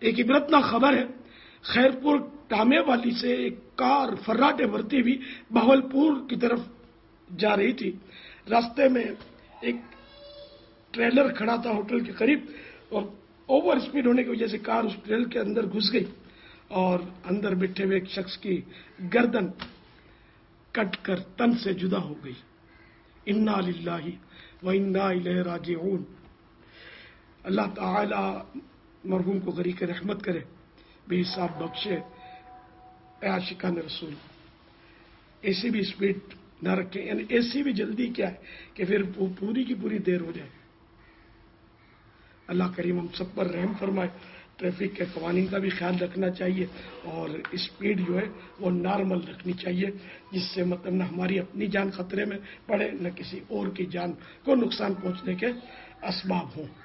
एक इबरतनाक खबर है, खैरपुर टामे वाली से एक कार फर्राटे भरती हुई बहावलपुर की तरफ जा रही थी। रास्ते में एक ट्रेलर खड़ा था होटल के करीब और ओवर स्पीड होने की वजह से कार उस ट्रेलर के अंदर घुस गई और अंदर बैठे हुए एक शख्स की गर्दन कटकर तन से जुदा हो गई। इन्ना लिल्लाहि व इन्ना इलैहि राजिऊन। अल्लाह ताला मरहूम को गरीक रहमत करे, बेहिसाब बख्शे। आशिकान रसूल, ऐसी भी स्पीड न रखें, यानी ऐसी भी जल्दी क्या है कि फिर वो पूरी की पूरी देर हो जाए। अल्लाह करीम हम सब पर रहम फरमाए। ट्रैफिक के कवानीन का भी ख्याल रखना चाहिए और स्पीड जो है वो नॉर्मल रखनी चाहिए, जिससे मतलब न हमारी अपनी जान खतरे में पड़े न किसी और की जान को नुकसान पहुंचने के असबाब हों।